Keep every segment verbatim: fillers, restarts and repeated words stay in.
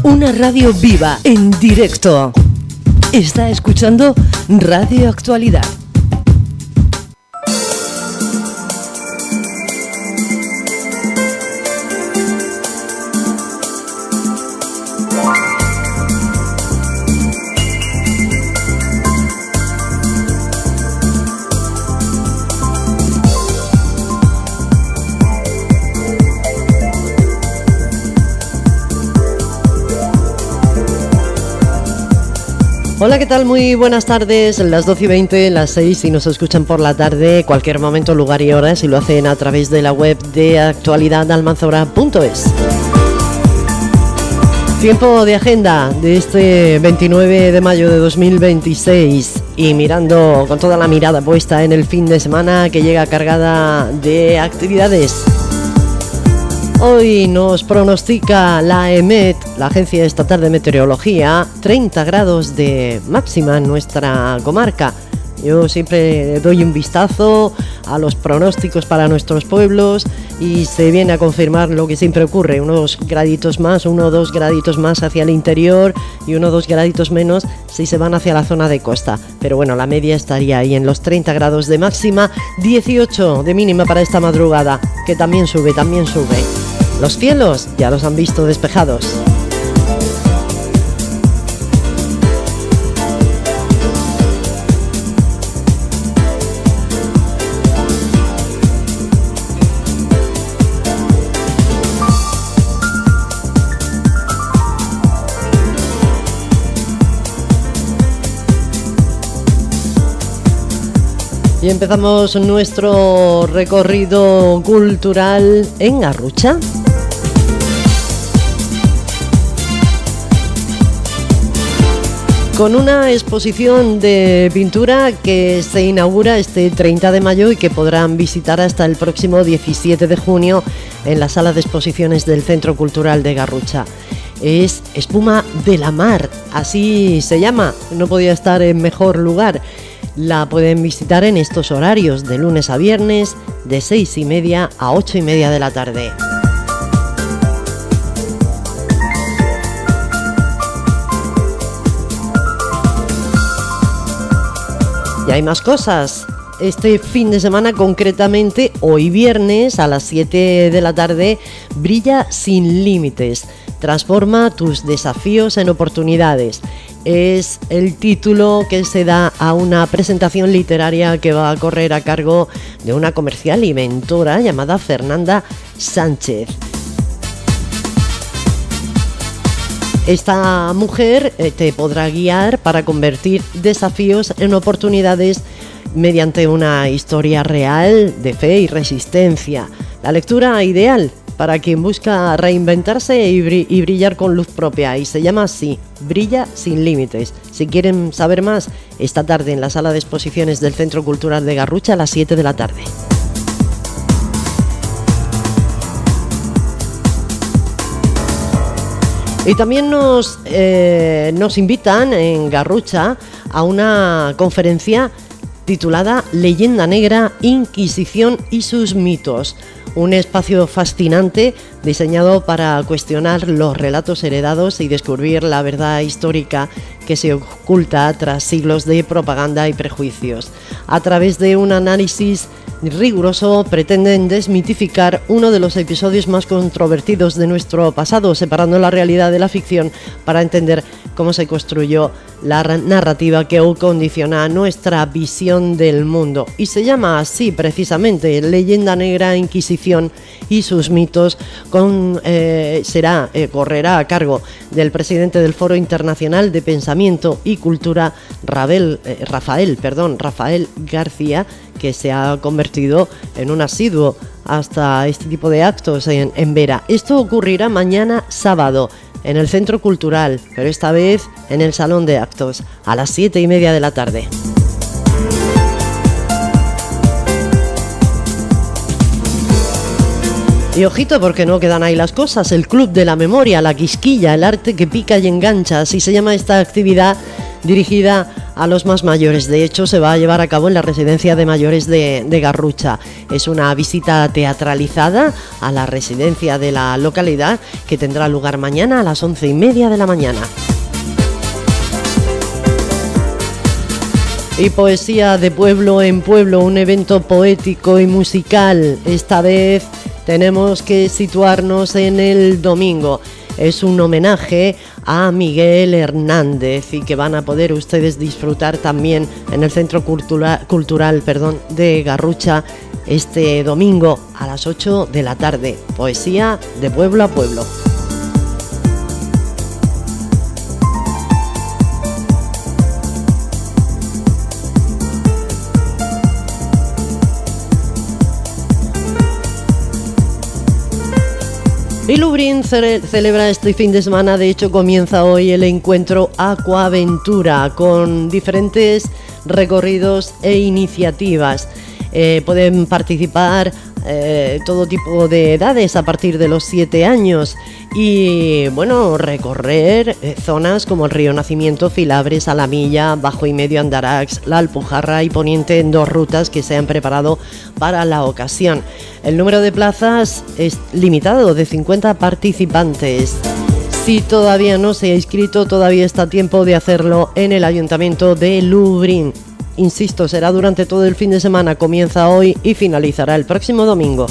Una radio viva, en directo. Está escuchando Radio Actualidad. Hola, ¿qué tal? Muy buenas tardes, las doce y veinte, las seis si nos escuchan por la tarde, cualquier momento, lugar y hora, si lo hacen a través de la web de actualidad almanzora punto es. Tiempo de agenda de este veintinueve de mayo de dos mil veintiséis y mirando con toda la mirada puesta en el fin de semana que llega cargada de actividades. Hoy nos pronostica la EMET, la Agencia Estatal de Meteorología, treinta grados de máxima en nuestra comarca. Yo siempre doy un vistazo a los pronósticos para nuestros pueblos y se viene a confirmar lo que siempre ocurre, unos graditos más, uno o dos graditos más hacia el interior y uno o dos graditos menos si se van hacia la zona de costa. Pero bueno, la media estaría ahí en los treinta grados de máxima, dieciocho de mínima para esta madrugada, que también sube, también sube. Los cielos ya los han visto despejados. Y empezamos nuestro recorrido cultural en Garrucha. Con una exposición de pintura que se inaugura este treinta de mayo y que podrán visitar hasta el próximo diecisiete de junio en la sala de exposiciones del Centro Cultural de Garrucha. Es Espuma de la Mar, así se llama, no podía estar en mejor lugar. La pueden visitar en estos horarios, de lunes a viernes, de seis y media a ocho y media de la tarde. Y hay más cosas. Este fin de semana, concretamente hoy viernes a las siete de la tarde, Brilla sin límites. Transforma tus desafíos en oportunidades. Es el título que se da a una presentación literaria que va a correr a cargo de una comercial y mentora llamada Fernanda Sánchez. Esta mujer te podrá guiar para convertir desafíos en oportunidades mediante una historia real de fe y resistencia. La lectura ideal para quien busca reinventarse y brillar con luz propia, y se llama así, Brilla sin límites. Si quieren saber más, esta tarde en la sala de exposiciones del Centro Cultural de Garrucha a las siete de la tarde. Y también nos, eh, nos invitan en Garrucha a una conferencia titulada Leyenda Negra, Inquisición y sus mitos. Un espacio fascinante diseñado para cuestionar los relatos heredados y descubrir la verdad histórica que se oculta tras siglos de propaganda y prejuicios. A través de un análisis riguroso pretenden desmitificar uno de los episodios más controvertidos de nuestro pasado, separando la realidad de la ficción para entender cómo se construyó la narrativa que condiciona nuestra visión del mundo. Y se llama así precisamente, Leyenda Negra, Inquisición y sus mitos. Con, eh, será, eh, correrá a cargo del presidente del Foro Internacional de Pensamiento y Cultura, Rabel, eh, Rafael, perdón, Rafael García, que se ha convertido en un asiduo hasta este tipo de actos en, en Vera. Esto ocurrirá mañana sábado en el Centro Cultural, pero esta vez en el Salón de Actos, a las siete y media de la tarde. Y ojito, porque no quedan ahí las cosas. El Club de la Memoria, la Quisquilla, el arte que pica y engancha, así se llama esta actividad, dirigida a los más mayores. De hecho, se va a llevar a cabo en la residencia de mayores de, de Garrucha. Es una visita teatralizada a la residencia de la localidad que tendrá lugar mañana a las once y media de la mañana. Y poesía de pueblo en pueblo, un evento poético y musical. Esta vez tenemos que situarnos en el domingo. Es un homenaje a Miguel Hernández y que van a poder ustedes disfrutar también en el Centro Cultura, Cultural perdón, de Garrucha este domingo a las ocho de la tarde. Poesía de pueblo a pueblo. Y Lubriñ ce- celebra este fin de semana, de hecho comienza hoy el encuentro Aquaventura con diferentes recorridos e iniciativas. Eh, pueden participar eh, todo tipo de edades a partir de los siete años y bueno, recorrer eh, zonas como el Río Nacimiento, Filabres, Alamilla, Bajo y Medio Andarax, La Alpujarra y Poniente en dos rutas que se han preparado para la ocasión. El número de plazas es limitado, de cincuenta participantes. Si todavía no se ha inscrito, todavía está a tiempo de hacerlo en el Ayuntamiento de Lubriñ. Insisto, será durante todo el fin de semana, comienza hoy y finalizará el próximo domingo.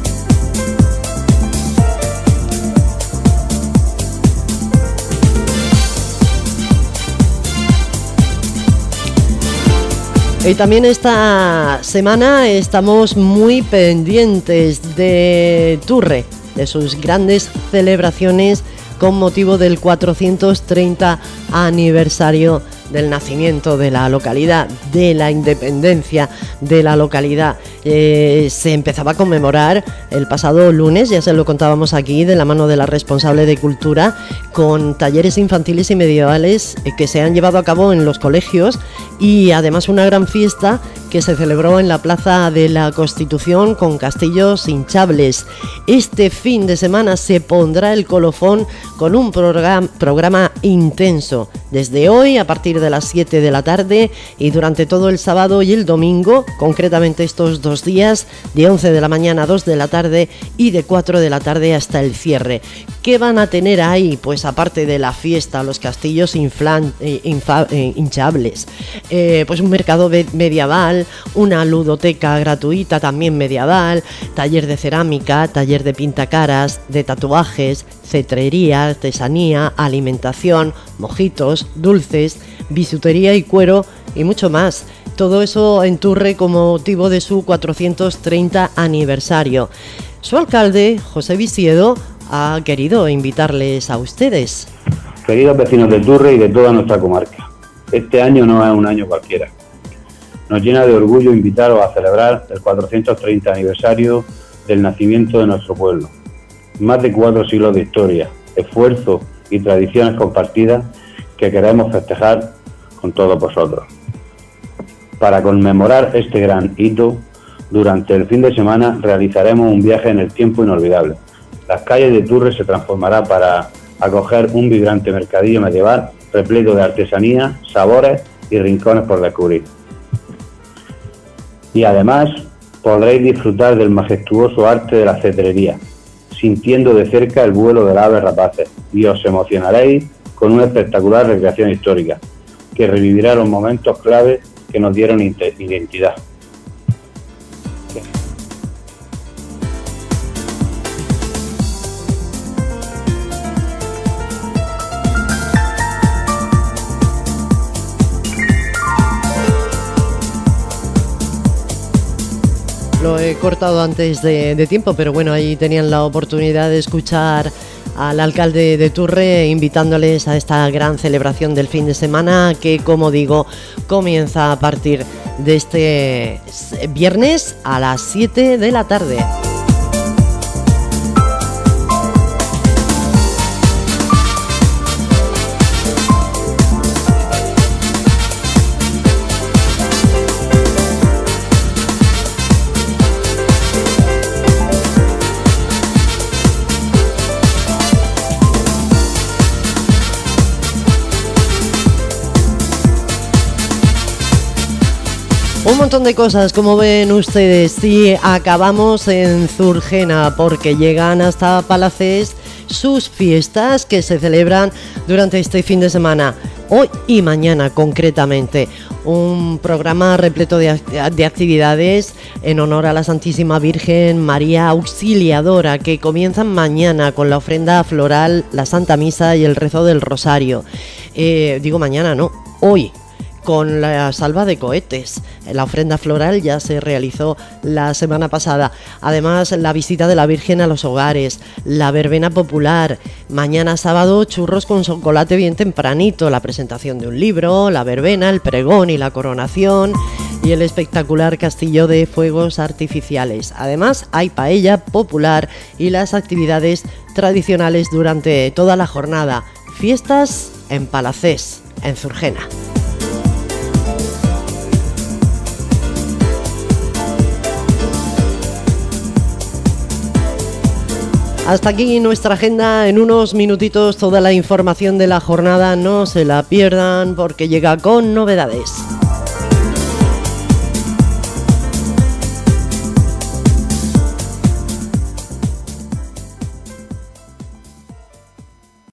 Y también esta semana estamos muy pendientes de Turre, de sus grandes celebraciones con motivo del cuatrocientos treinta aniversario del nacimiento de la localidad, de la independencia de la localidad. Eh, se empezaba a conmemorar el pasado lunes, ya se lo contábamos aquí, de la mano de la responsable de Cultura, con talleres infantiles y medievales eh, que se han llevado a cabo en los colegios y además una gran fiesta que se celebró en la Plaza de la Constitución con castillos hinchables. Este fin de semana se pondrá el colofón con un programa, programa intenso, desde hoy a partir de las siete de la tarde y durante todo el sábado y el domingo, concretamente estos dos días, de once de la mañana a dos de la tarde y de cuatro de la tarde hasta el cierre. ¿Qué van a tener ahí? Pues aparte de la fiesta, los castillos inflan, eh, infa, eh, hinchables, eh, pues un mercado medieval, una ludoteca gratuita también medieval, taller de cerámica, taller de pintacaras, de tatuajes, cetrería, artesanía, alimentación, mojitos, dulces, bisutería y cuero y mucho más. Todo eso en Turre con motivo de su cuatrocientos treinta aniversario. Su alcalde, José Visiedo, ha querido invitarles a ustedes. Queridos vecinos de Turre y de toda nuestra comarca, este año no es un año cualquiera. Nos llena de orgullo invitaros a celebrar el cuatrocientos treinta aniversario del nacimiento de nuestro pueblo. Más de cuatro siglos de historia, esfuerzo y tradiciones compartidas que queremos festejar con todos vosotros. Para conmemorar este gran hito, durante el fin de semana realizaremos un viaje en el tiempo inolvidable. Las calles de Turre se transformarán para acoger un vibrante mercadillo medieval repleto de artesanía, sabores y rincones por descubrir. Y además podréis disfrutar del majestuoso arte de la cetrería, sintiendo de cerca el vuelo de las aves rapaces, y os emocionaréis con una espectacular recreación histórica que revivirá los momentos clave que nos dieron identidad. Lo he cortado antes de, de tiempo, pero bueno, ahí tenían la oportunidad de escuchar al alcalde de Turre invitándoles a esta gran celebración del fin de semana que, como digo, comienza a partir de este viernes a las siete de la tarde. Un montón de cosas, como ven ustedes, y acabamos en Zurgena porque llegan hasta Palacés sus fiestas que se celebran durante este fin de semana, hoy y mañana concretamente. Un programa repleto de, de actividades en honor a la Santísima Virgen María Auxiliadora, que comienzan mañana con la ofrenda floral, la Santa Misa y el rezo del Rosario. Eh, digo mañana, no, hoy, con la salva de cohetes. La ofrenda floral ya se realizó la semana pasada. Además, la visita de la Virgen a los hogares, la verbena popular. Mañana sábado, churros con chocolate bien tempranito, la presentación de un libro, la verbena, el pregón y la coronación y el espectacular castillo de fuegos artificiales. Además, hay paella popular y las actividades tradicionales durante toda la jornada. Fiestas en Palacés, en Zurgena. Hasta aquí nuestra agenda. En unos minutitos toda la información de la jornada, no se la pierdan porque llega con novedades.